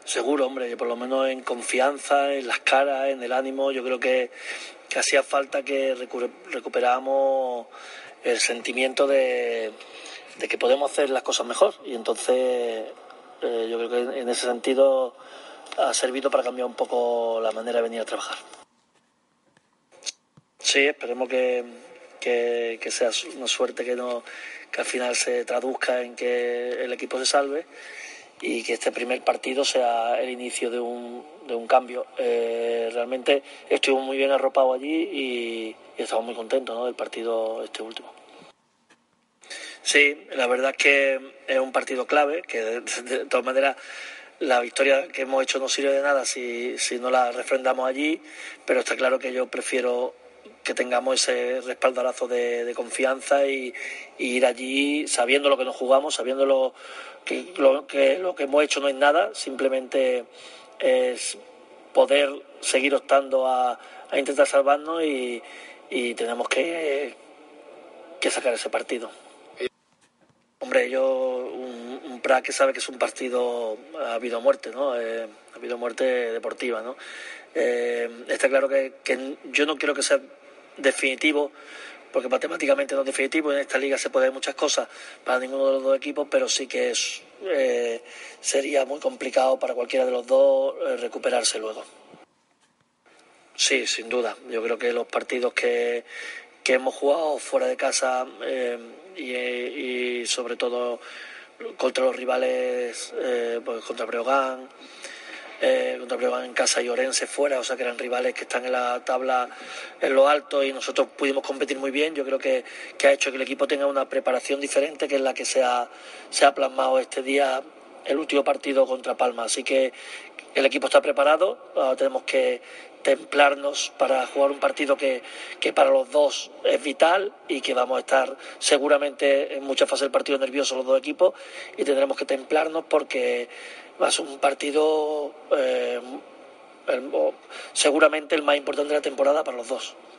Seguro, hombre, que por lo menos en confianza, en las caras, en el ánimo, yo creo que hacía falta que recuperáramos el sentimiento de que podemos hacer las cosas mejor. Y entonces yo creo que en ese sentido ha servido para cambiar un poco la manera de venir a trabajar. Sí, esperemos que sea una suerte que al final se traduzca en que el equipo se salve y que este primer partido sea el inicio de un cambio. Realmente estuvimos muy bien arropados allí y estamos muy contentos, ¿no?, del partido este último. Sí, la verdad es que es un partido clave, que de todas maneras la victoria que hemos hecho no sirve de nada si no la refrendamos allí, pero está claro que yo prefiero que tengamos ese respaldarazo de confianza y ir allí sabiendo lo que nos jugamos, sabiendo lo que hemos hecho no es nada, simplemente es poder seguir optando a intentar salvarnos y tenemos que sacar ese partido. Hombre, un Prat que sabe que es un partido ha habido muerte, ¿no? Ha habido muerte deportiva, ¿no? Está claro que yo no quiero que sea definitivo, porque matemáticamente no es definitivo, en esta liga se puede ver muchas cosas para ninguno de los dos equipos, pero sí que sería muy complicado para cualquiera de los dos recuperarse luego. Sí, sin duda. Yo creo que los partidos que hemos jugado fuera de casa y sobre todo contra los rivales, pues contra Breogán en casa y Orense fuera, o sea que eran rivales que están en la tabla en lo alto y nosotros pudimos competir muy bien. Yo creo que ha hecho que el equipo tenga una preparación diferente, que es la que se ha plasmado este día, el último partido contra Palma. Así que el equipo está preparado, ahora tenemos que templarnos para jugar un partido que para los dos es vital y que vamos a estar seguramente en muchas fases del partido nerviosos los dos equipos y tendremos que templarnos porque va a ser un partido seguramente el más importante de la temporada para los dos.